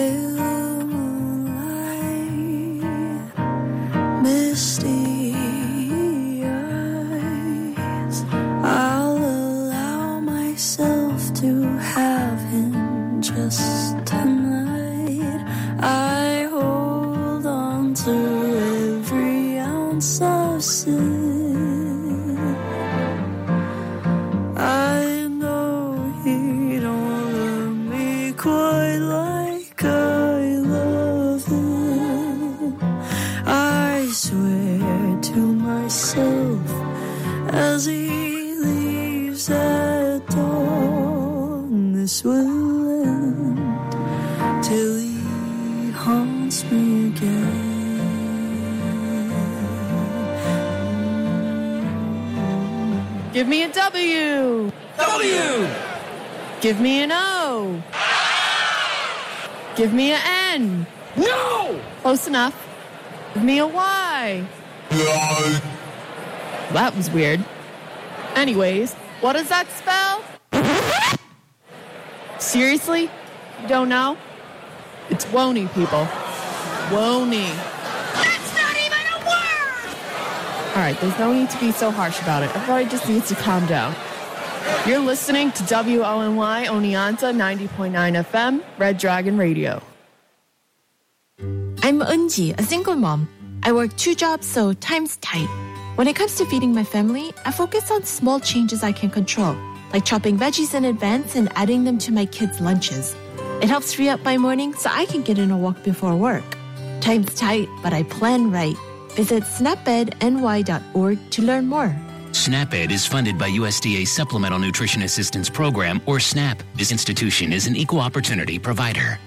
pale moonlight, misty eyes. I'll allow myself to have him just tonight. I hold on to every ounce of sin. I know he don't love me quite like I love him. I swear to myself as he leaves at dawn, this will end till he haunts me again. Give me a W. W! Give me an O. Give me an N. No! Close enough. Give me a Y. That was weird. Anyways, what does that spell? Seriously? You don't know? It's Wony, people. Wony. That's not even a word! All right, there's no need to be so harsh about it. Everybody just needs to calm down. You're listening to WONY Oneonta 90.9 FM, Red Dragon Radio. I'm Eunji, a single mom. I work 2 jobs, so time's tight. When it comes to feeding my family, I focus on small changes I can control, like chopping veggies in advance and adding them to my kids' lunches. It helps free up my morning so I can get in a walk before work. Time's tight, but I plan right. Visit snapedny.org to learn more. SNAP-Ed is funded by USDA's Supplemental Nutrition Assistance Program, or SNAP. This institution is an equal opportunity provider.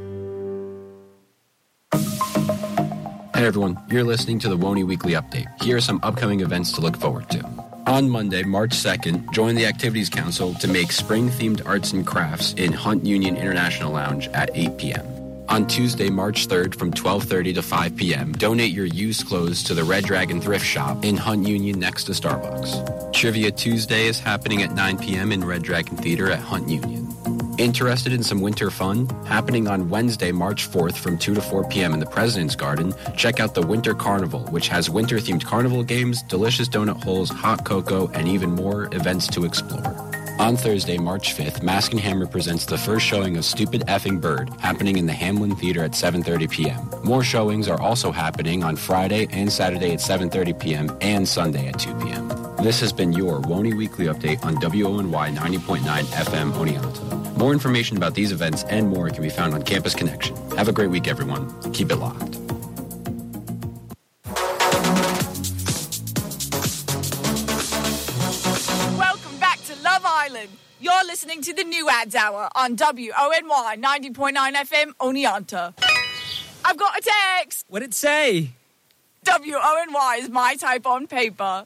Hey everyone, you're listening to the WONY Weekly Update. Here are some upcoming events to look forward to. On Monday, March 2nd, join the Activities Council to make spring-themed arts and crafts in Hunt Union International Lounge at 8 p.m. On Tuesday, March 3rd, from 12:30 to 5 p.m., donate your used clothes to the Red Dragon Thrift Shop in Hunt Union next to Starbucks. Trivia Tuesday is happening at 9 p.m. in Red Dragon Theater at Hunt Union. Interested in some winter fun? Happening on Wednesday, March 4th from 2 to 4 p.m. in the President's Garden, check out the Winter Carnival, which has winter-themed carnival games, delicious donut holes, hot cocoa, and even more events to explore. On Thursday, March 5th, Mask and Hammer presents the first showing of Stupid Effing Bird, happening in the Hamlin Theater at 7:30 p.m. More showings are also happening on Friday and Saturday at 7:30 p.m. and Sunday at 2 p.m. This has been your WONY Weekly Update on WONY 90.9 FM Oneonta. More information about these events and more can be found on Campus Connection. Have a great week, everyone. Keep it locked. Welcome back to Love Island. You're listening to the New Ads Hour on WONY 90.9 FM Oneonta. I've got a text. What'd it say? WONY is my type on paper.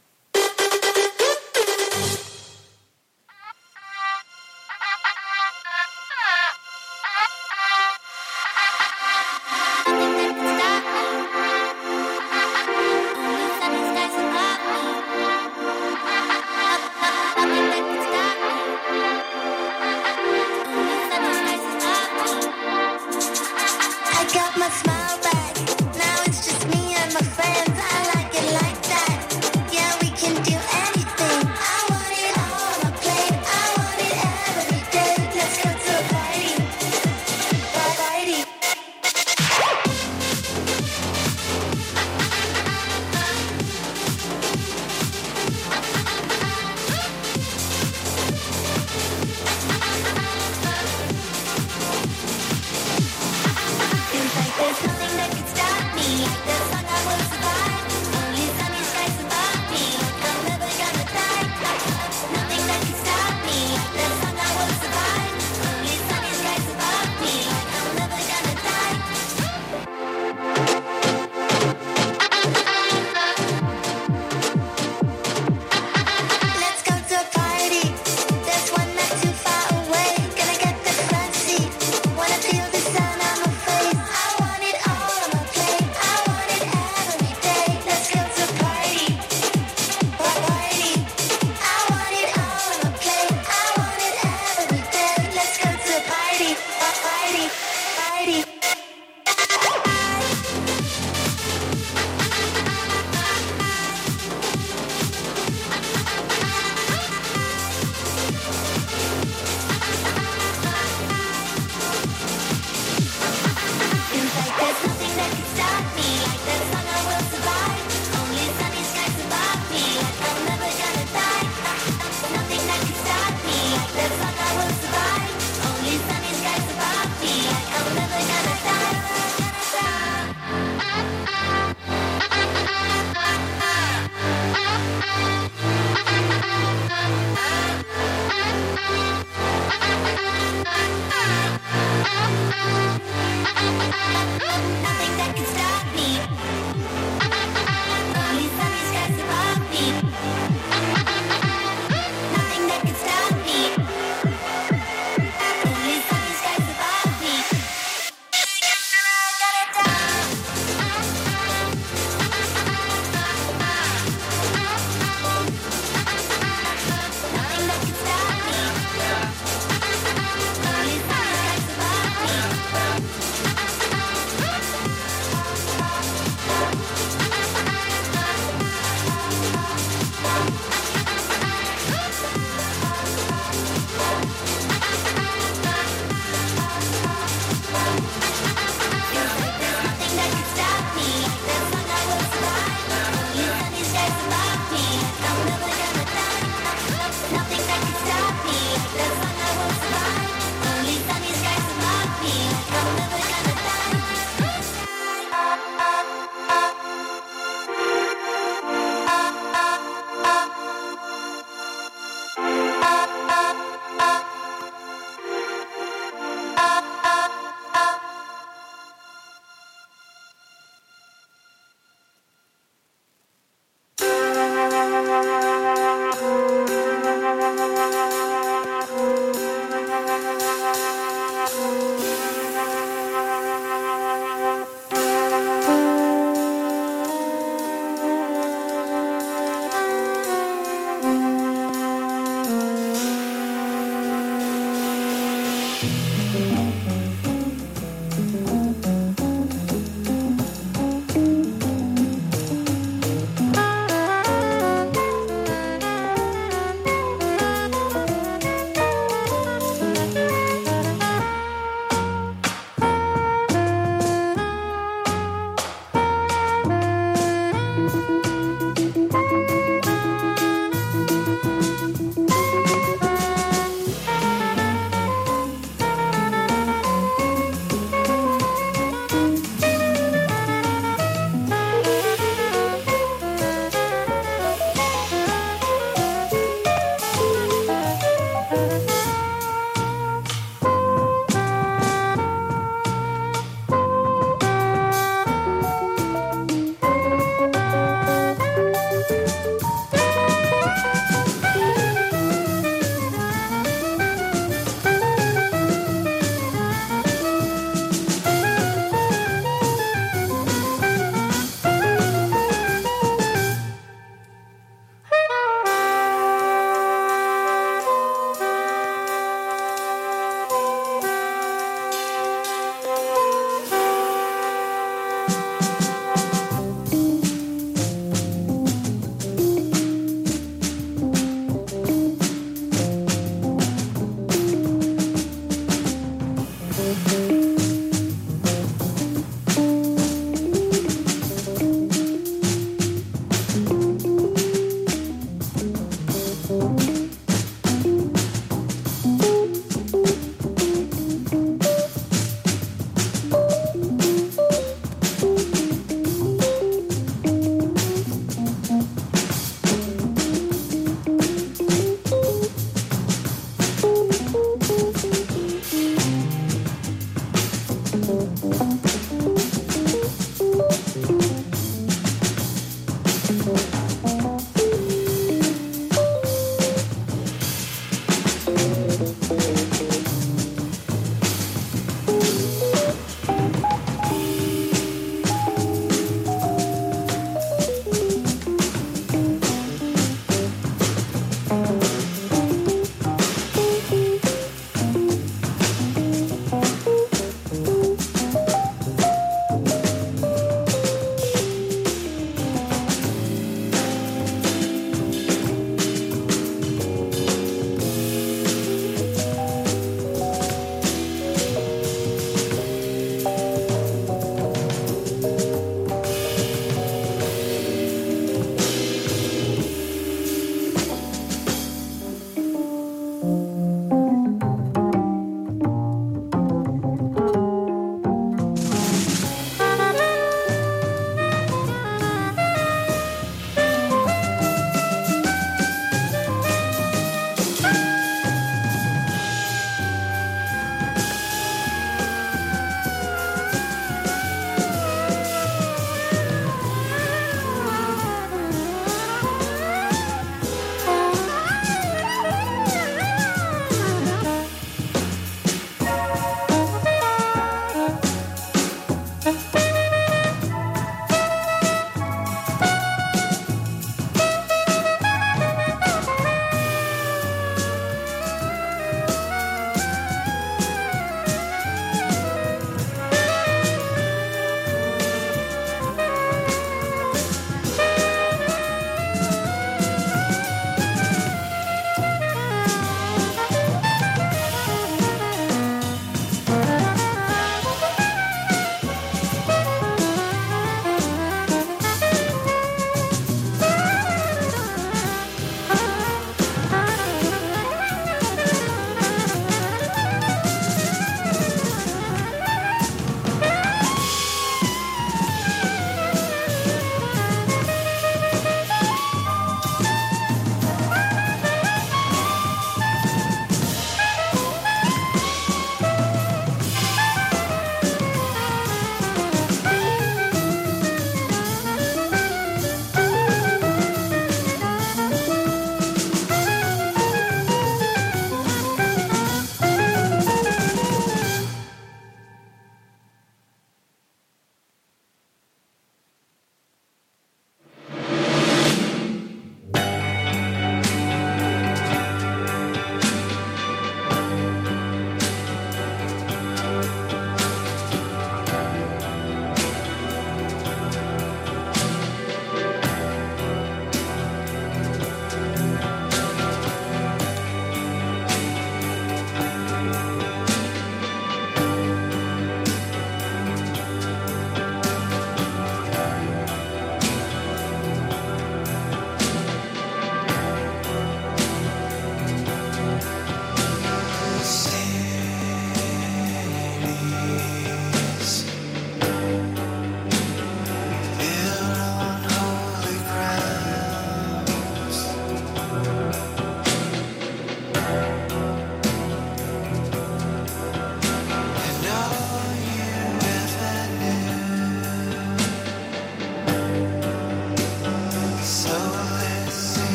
There's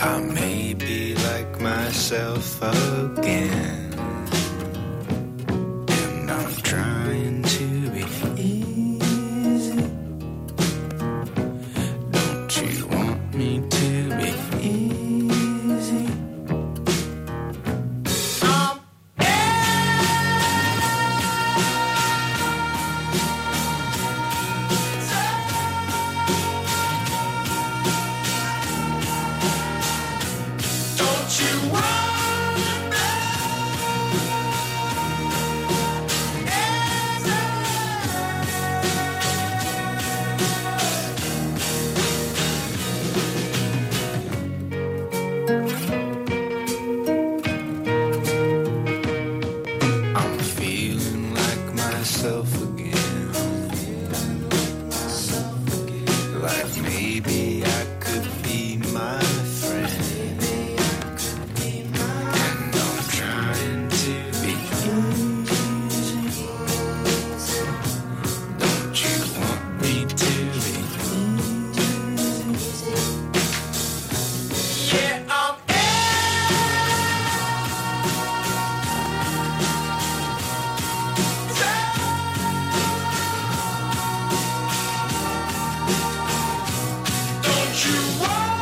I may be like myself again, and I'm trying to be easy. Don't you want me to be easy? I'm feeling like myself again. Like maybe I could be my friend. And I'm trying to be easy. Don't you want me to be easy? Yeah, I'm Don't you want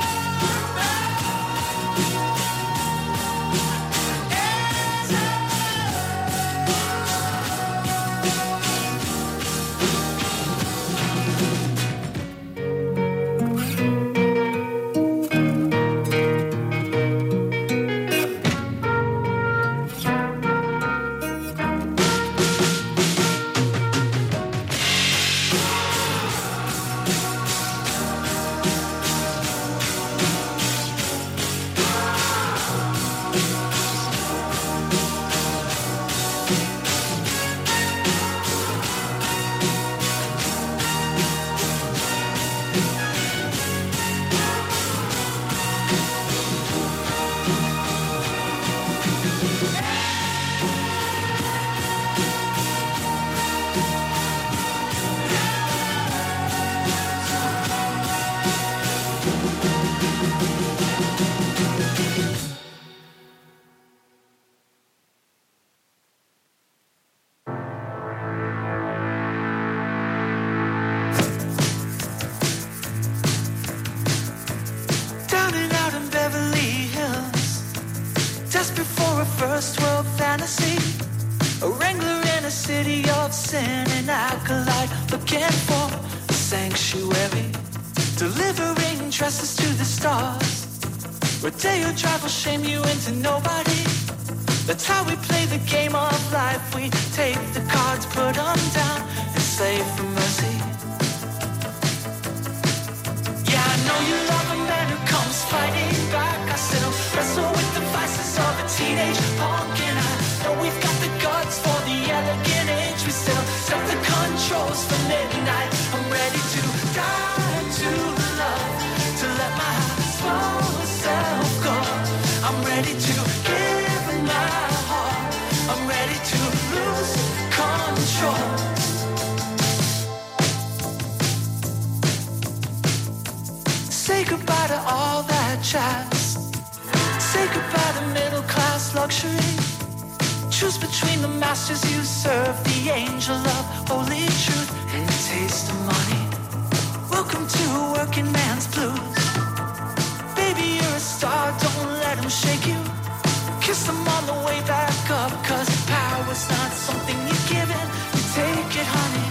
down and out in Beverly Hills, desperate for a first world fantasy, a wrangler in a city of sin, an acolyte looking for a sanctuary, delivering tresses to the stars. Rodeo drive will shame you into nobody. That's how we play the game of life. We take the cards, put them down, and slave for mercy. Yeah, I know you love a man who comes fighting back. I still wrestle with the vices of a teenage punk, and I know we've got the guts for the elegant age. We still set the controls for midnight. I'm ready to die to love, to let my small self go. I'm ready to give my heart. I'm ready to lose control. Say goodbye to all that jazz. Say goodbye to middle class luxury. Choose between the masters you serve, the angel of holy truth and the taste of money. Welcome to a working man's blues. Baby, you're a star, don't let them shake you. Kiss them on the way back up, 'cause power's not something you give in, you take it, honey.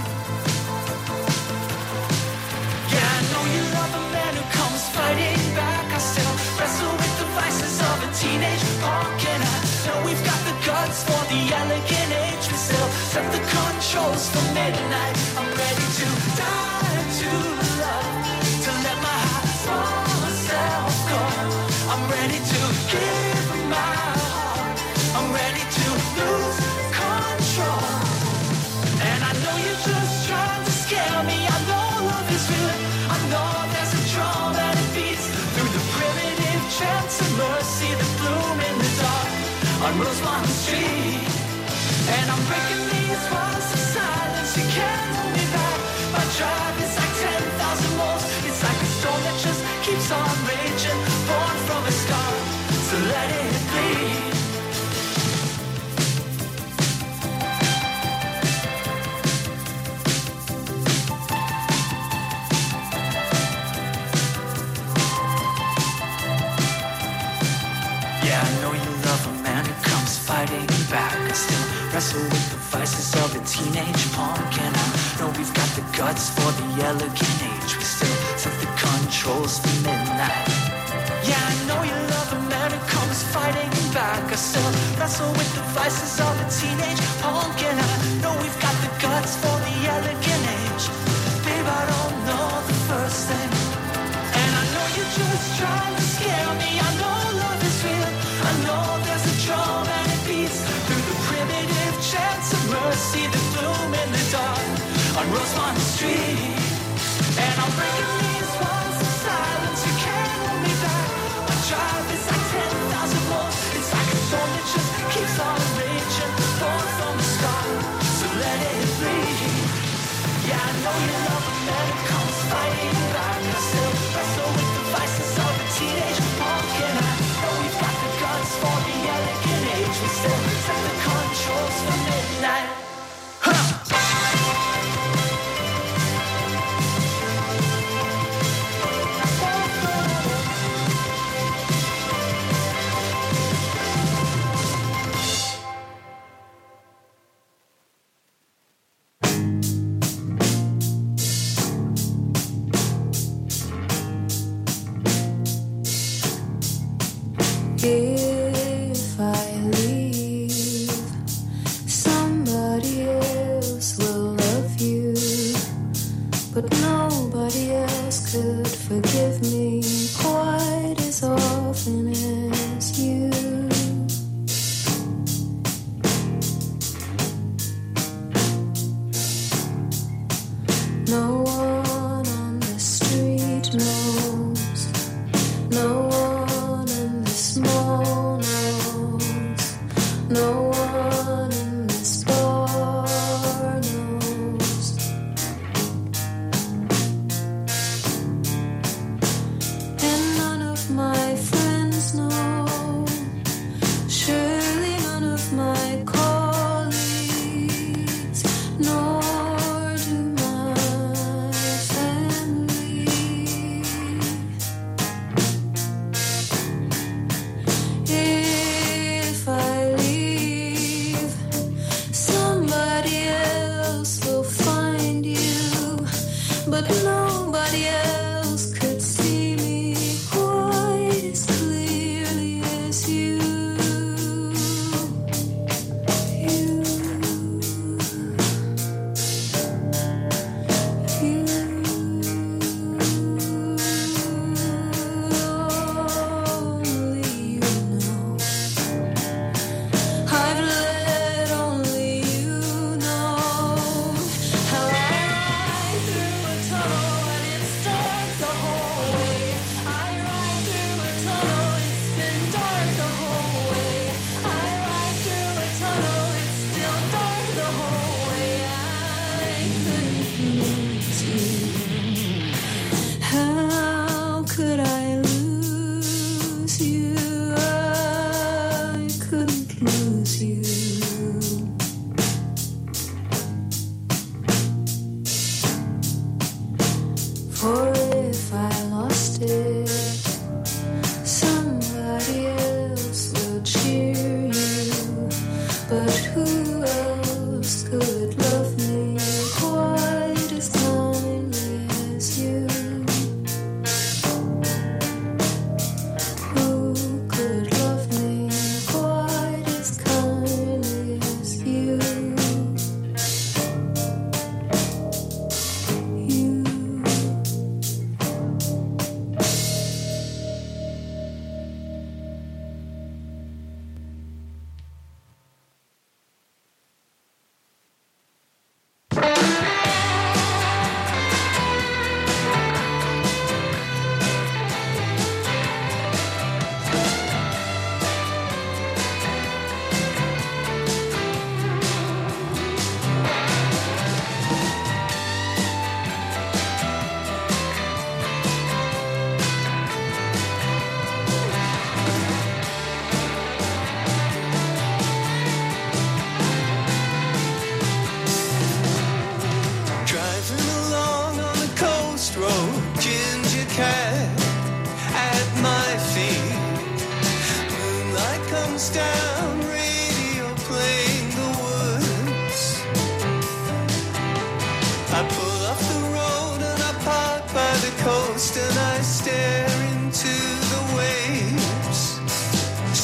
Yeah, I know you love a man who comes fighting back. I still wrestle with the vices of a teenage punk, and I know we've got the guts for the elegant age. We still set the controls for midnight. I'm ready to die to love, to let my small self go. I'm ready to give my heart. I'm ready to lose control. And I know you're just trying to scare me. I know love is real. I know there's a drum and it beats through the primitive chants of mercy that bloom in the dark on Rosemont Street. And I'm breaking these walls of silence. You can't hold me back. My drive is like 10,000 volts. It's like a storm that just keeps on raging, born from a sky. let it bleed. Yeah, I know you love a man who comes fighting back. I still wrestle with the vices of a teenage punk, and I know we've got the guts for the elegant age. We still set the controls for midnight. Yeah, I know you love a man who comes fighting back. I still wrestle with the vices of a teenage punk, and I know we've got the guts for the elegant age. Babe, I don't know the first thing, and I know you're just trying to scare me. I know love is real. I know there's a drum and it beats through the primitive chants of mercy that bloom in the dark on Rosemont Street. And I'm breaking these walls of silence. You can't hold me back. My drive is like 10,000 volts. It's like a storm that just keeps on raging, born from the start. So let it bleed. Yeah, I know you love a man who comes fighting back. I still wrestle with the vices of a teenage punk, and I know we've got the guts for the elegant age. We still set the controls for midnight. If I leave, somebody else will love you, but nobody else could forgive me quite as often as you. No one on the street knows, no one in this moment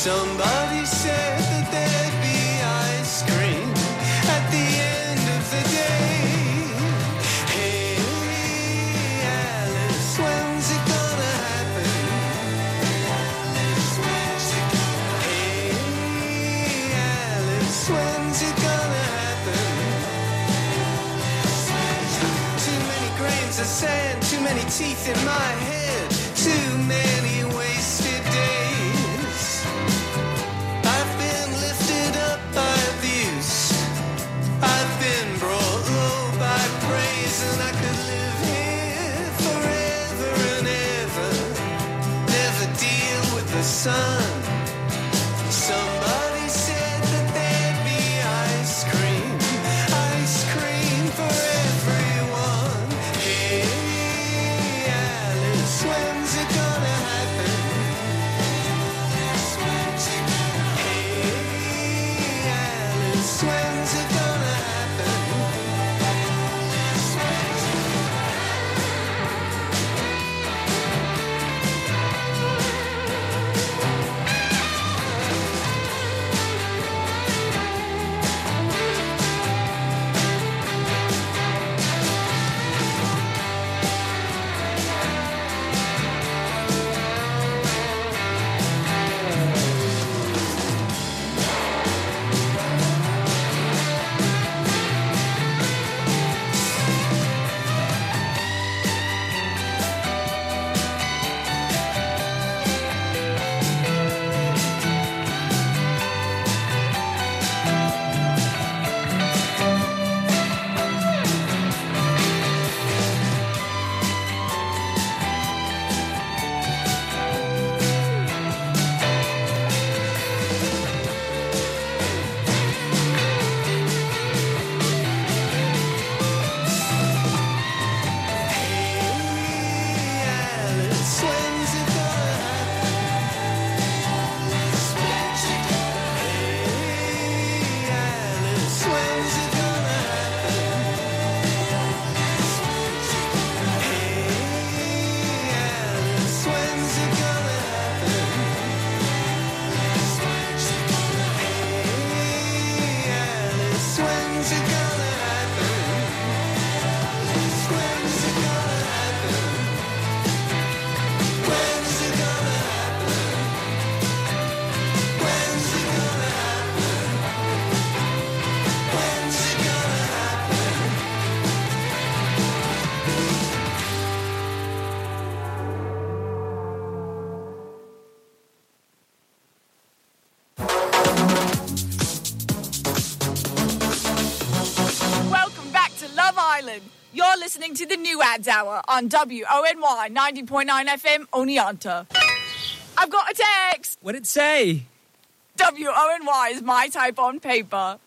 Somebody said that there'd be ice cream at the end of the day. Hey, Alice, when's it gonna happen? Hey, Alice, when's it gonna happen? Too many grains of sand, too many teeth in my head, too many wasted days. I've been lifted up by abuse, I've been brought low by praise, and I could live here forever and ever, never deal with the sun. Somebody said that there'd be ice cream for everyone. Hey, Alice, when's it gonna happen? Hey, Alice, when's it gonna happen? You're listening to the New Ads Hour on WONY 90.9 FM Oneonta. I've got a text. What'd it say? WONY is my type on paper.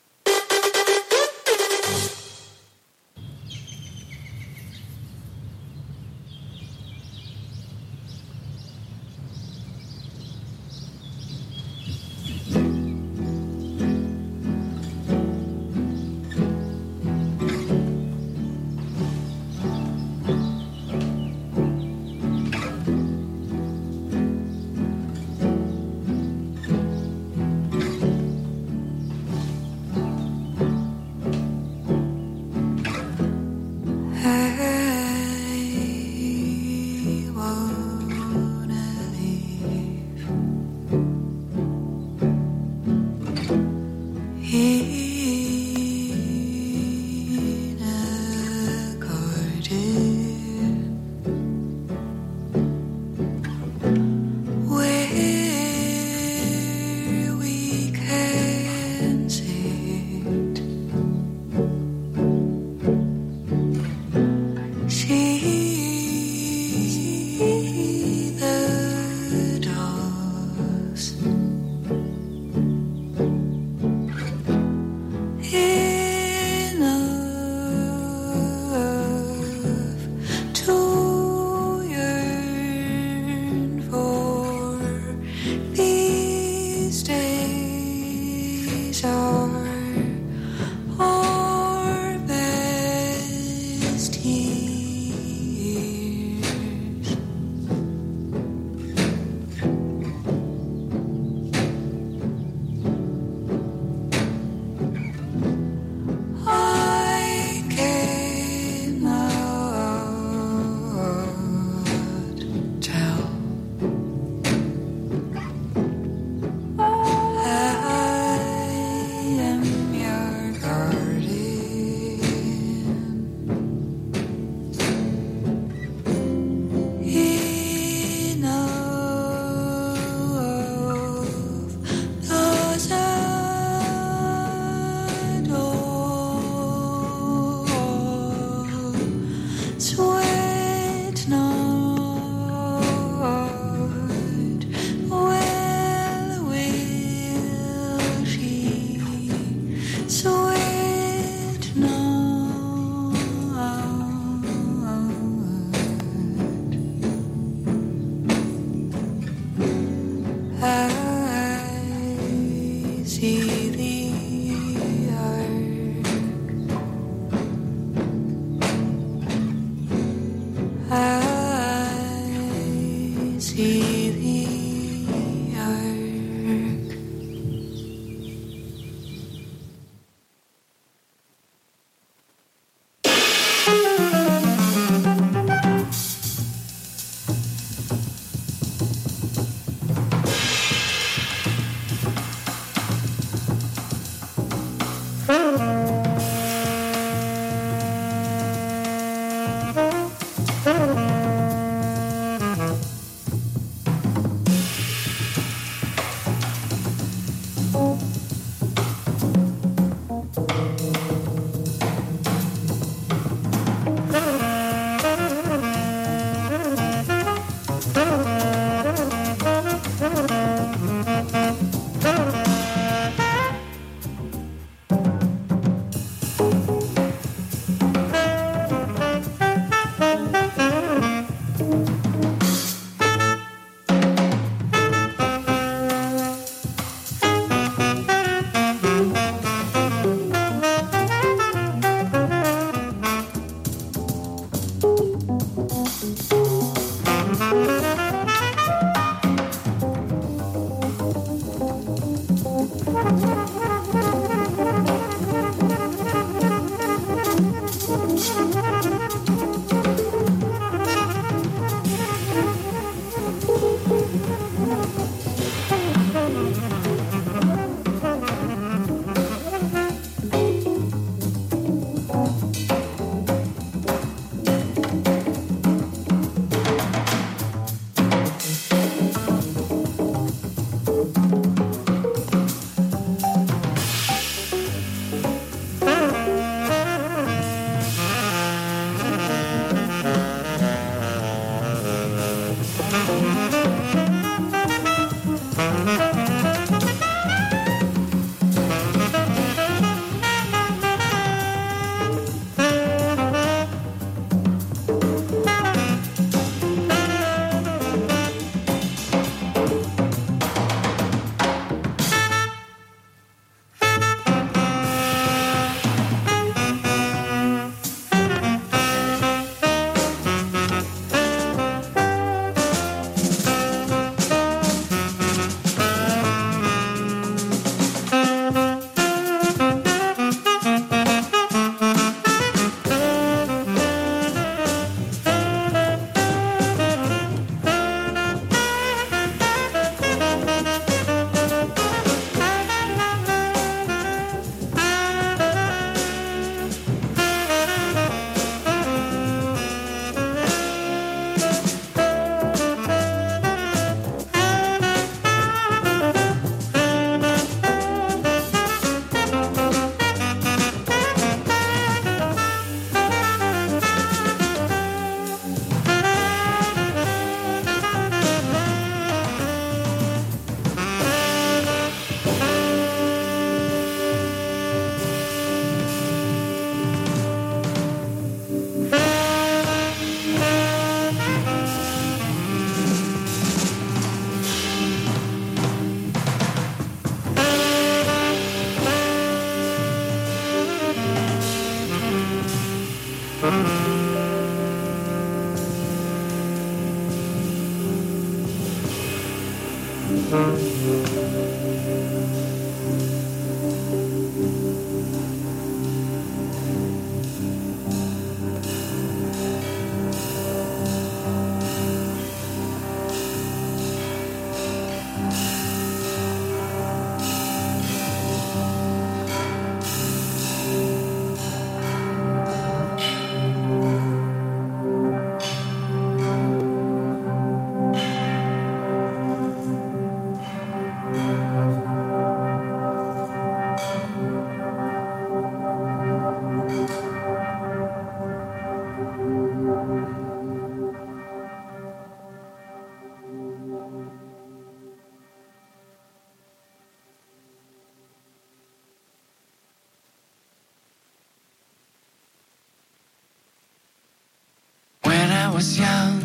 Was young,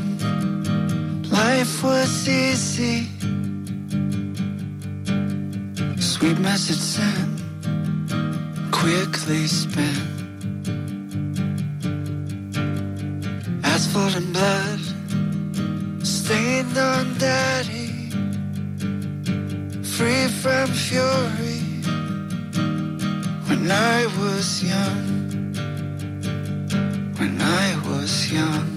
life was easy. Sweet message sent, quickly spent. Asphalt and blood stained on daddy. Free from fury when I was young. When I was young.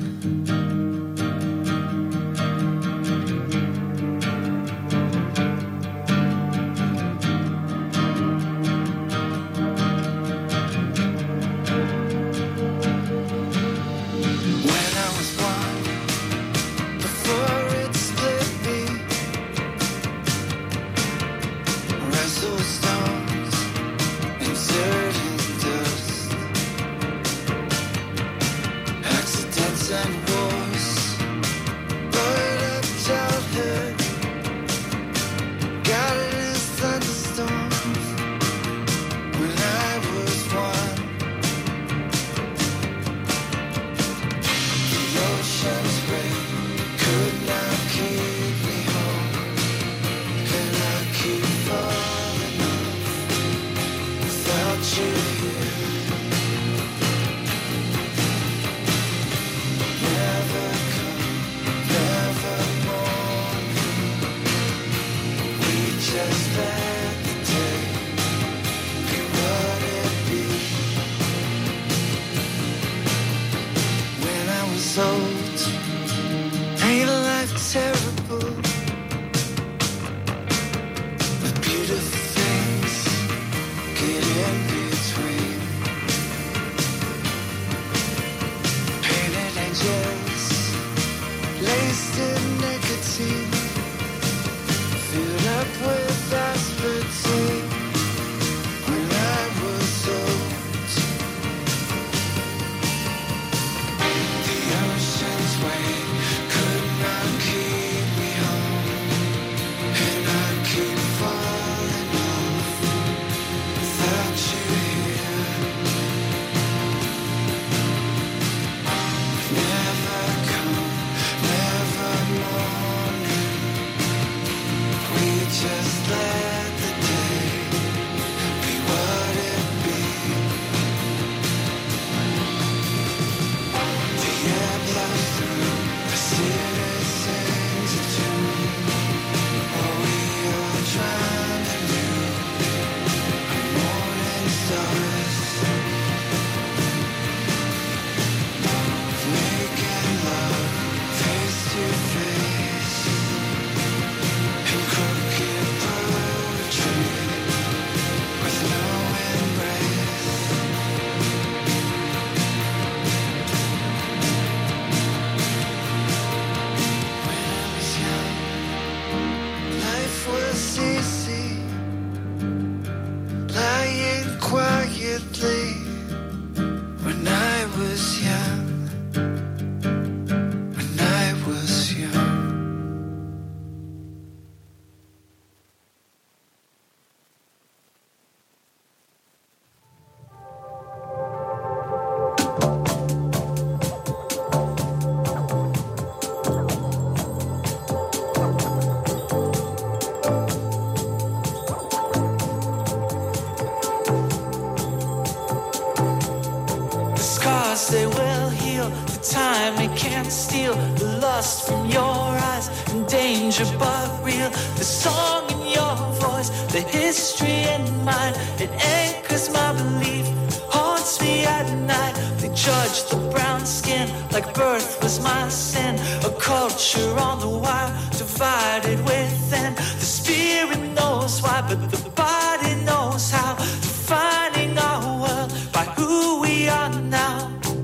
They will heal the time it can't steal, the lust from your eyes, and danger but real, the song in your voice, the history in mine, it anchors my belief, haunts me at night. They judge the brown skin like birth was my sin, a culture on the wire, divided within. The spirit knows why, but the body knows how, defining our world by who we are now.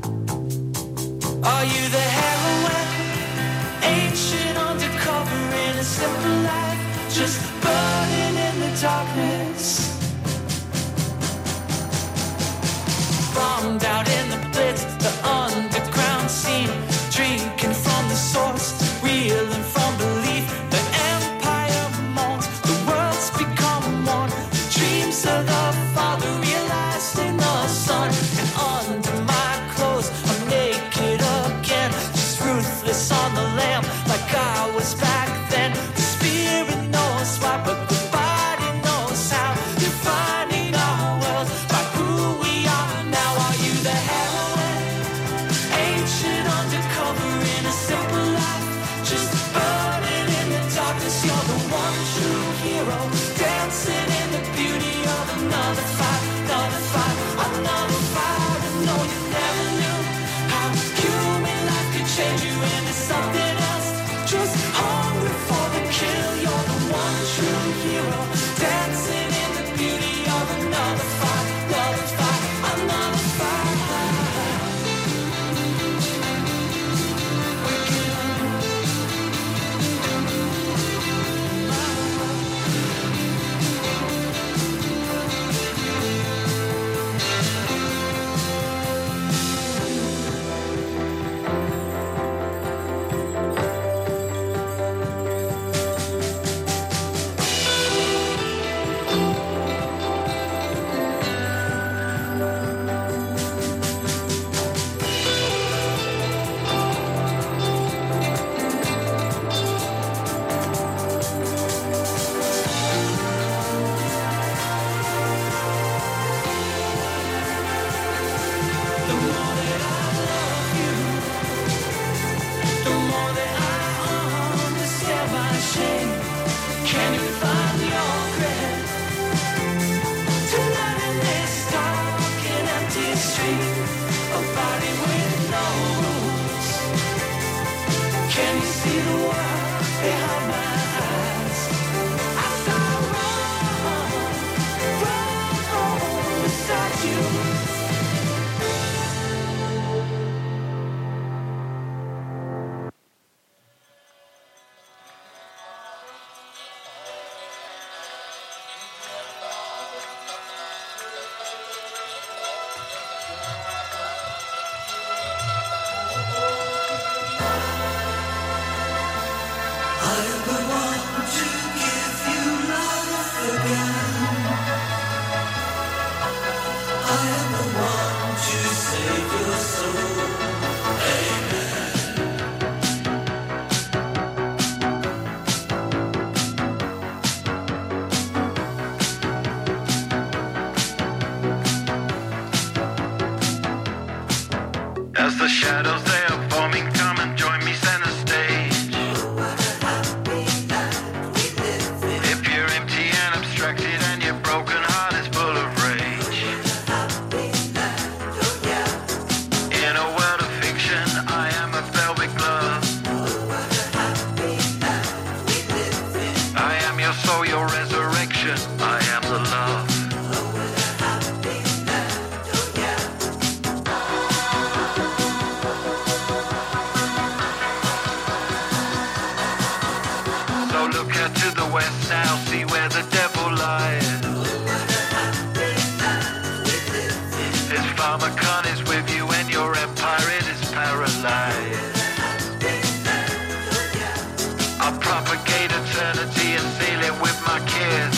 Are you the heroine, ancient undercover in a simple life, just burning in the darkness? Bombed out in the blitz, the underground scene, drinking from the source, reeling from belief. The empire moans, the world's become one. The dreams of the father realized in the sun, and under my clothes I'm naked again, just ruthless on the lamb like I was back then. The spirit knows why, but the body knows how, defining our world by who we are now. Are you the heroine, ancient undercover in a simple life, just burning in the darkness? You're the one true hero, dancing in the beauty of another fight, another fight, another fight. I know you never knew how human life could change you into something else, just hungry for the kill. You're the one true hero, dancing in the beauty of another fight, another fight, another fight. Shadows they are forming, come and join me center stage. If you're empty and abstracted and your broken heart is full of rage, in a world of fiction I am a velvet glove. I am your soul, your resurrection, I am the love. To the west now, see where the devil lies. His pharmacon is with you and your empire it is paralyzed. I'll propagate eternity and seal it with my kiss.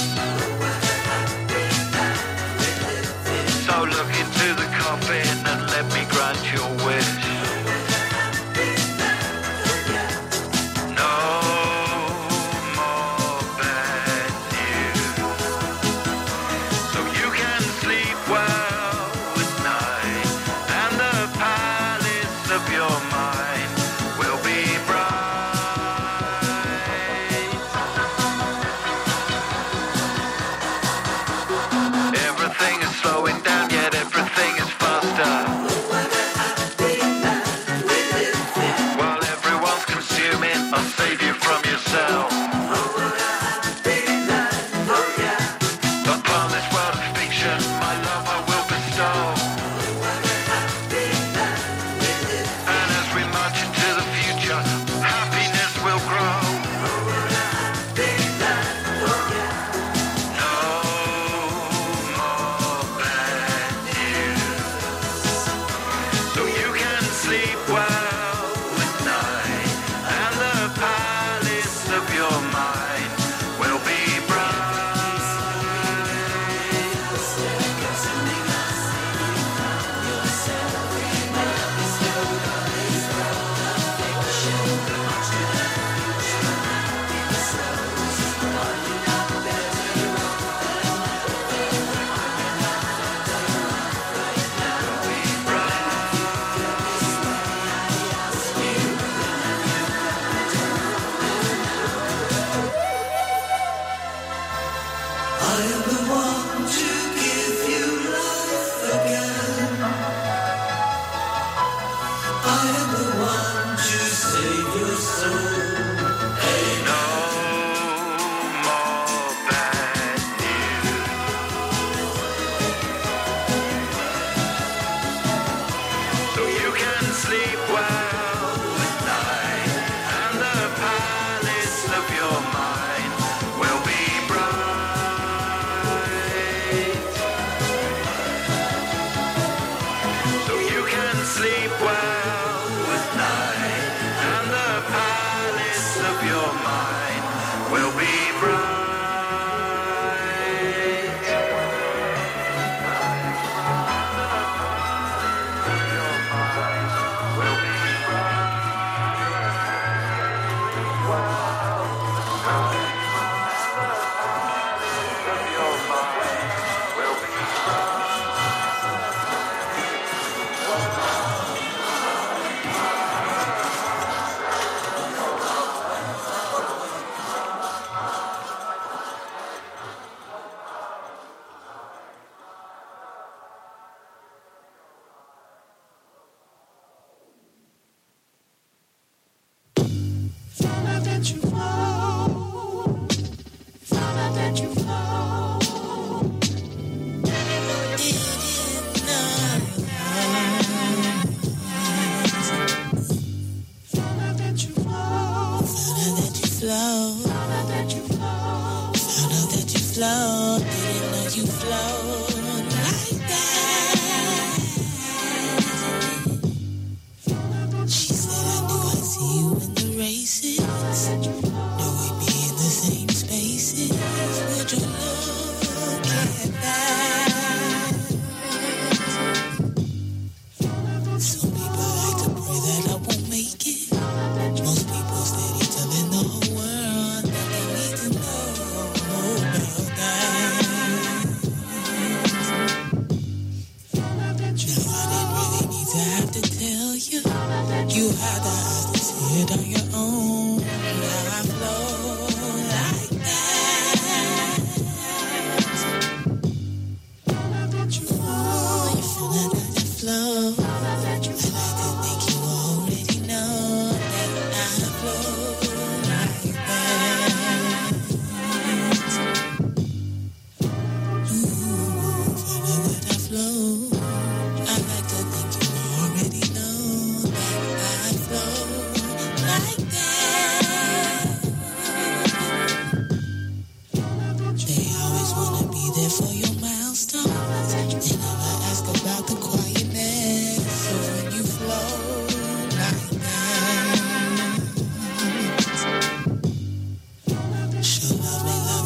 So look into the coffin and let me grant your wish.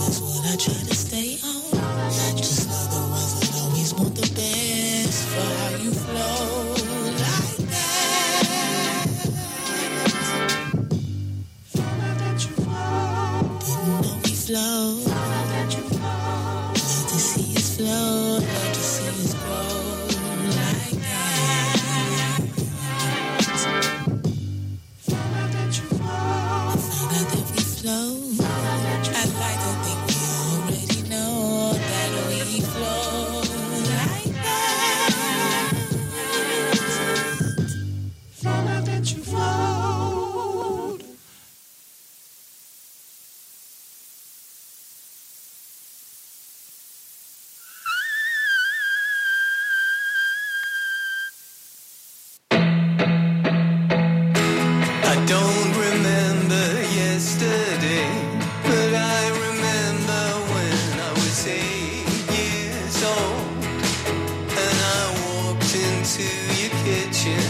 is what I try to stay on. Just love the ones that always want the best for how you flow like that. Didn't know we flow. Love to see us flow. Love to see us grow like that. I found out that we flow. I'd like to think we already know that we flow like that. Found out that you flowed. I don't remember yesterday, but I remember when I was 8 years old, and I walked into your kitchen,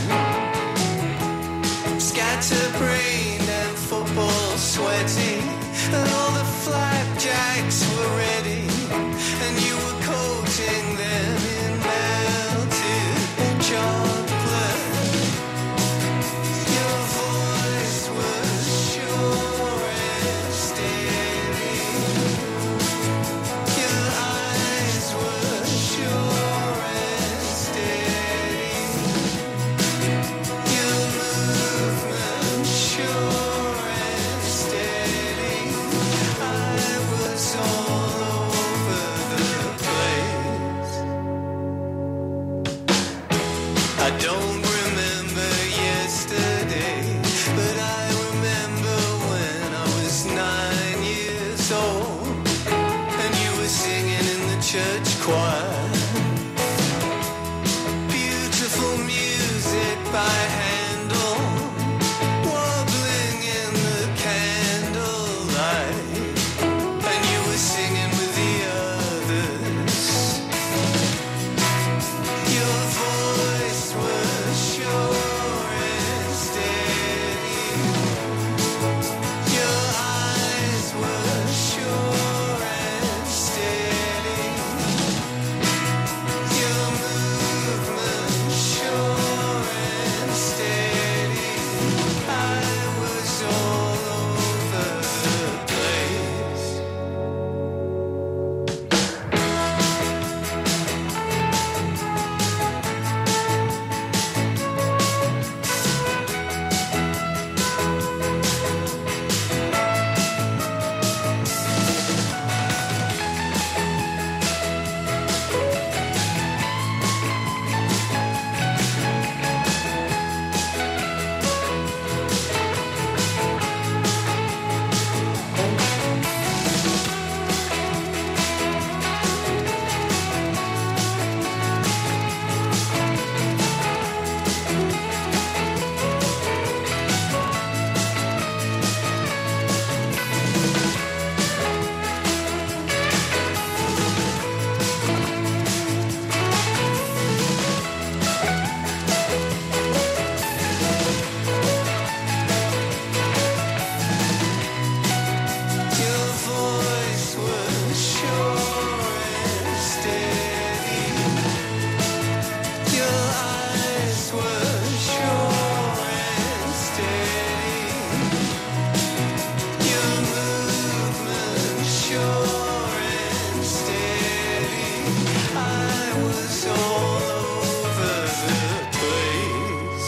scatterbrained and football sweaty, and all the flapjacks were ready, and you were coating them in melted chocolate. Your voice was sure and steady. Your eyes were sure and steady. Your movement sure and steady. I was all over the place. I don't remember yesterday, but I remember when I was 9 years old, and you were singing in the church choir. Beautiful music by Handel, wobbling in the candlelight, and you were singing with the others. Your voice was sure and steady. Your eyes were sure and steady. Your movement sure and steady. I was all over the place. Your voice was sure and steady. Your eyes were sure and steady. Your movement sure and steady. I was all over the place.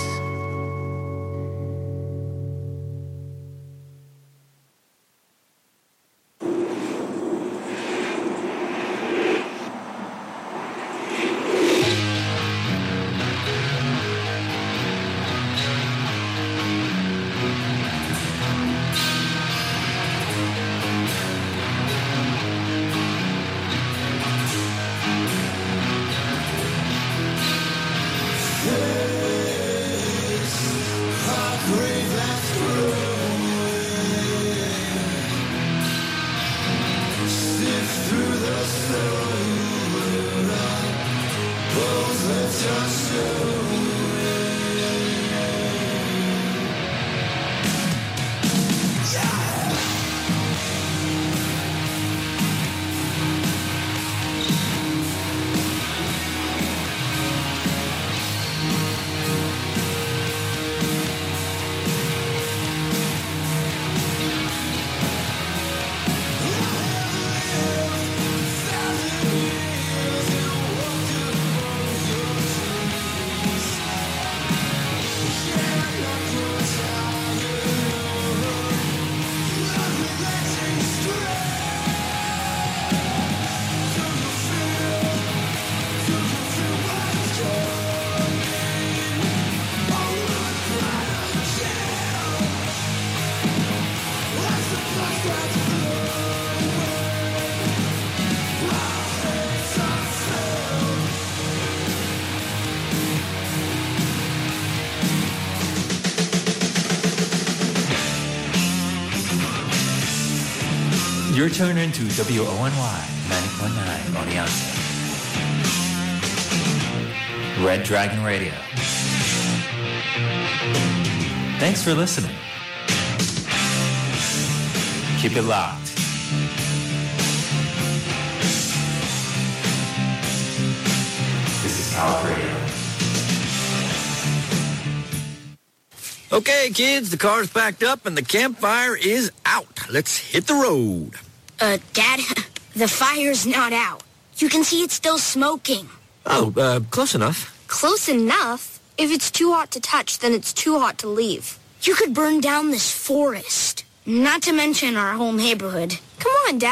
You're tuned into WONY 90.9 Oneonta. Red Dragon Radio. Thanks for listening. Keep it locked. This is Power Radio. Okay, kids, the car's packed up and the campfire is out. Let's hit the road. Dad, the fire's not out. You can see it's still smoking. Oh, close enough. Close enough? If it's too hot to touch, then it's too hot to leave. You could burn down this forest. Not to mention our whole neighborhood. Come on, Dad.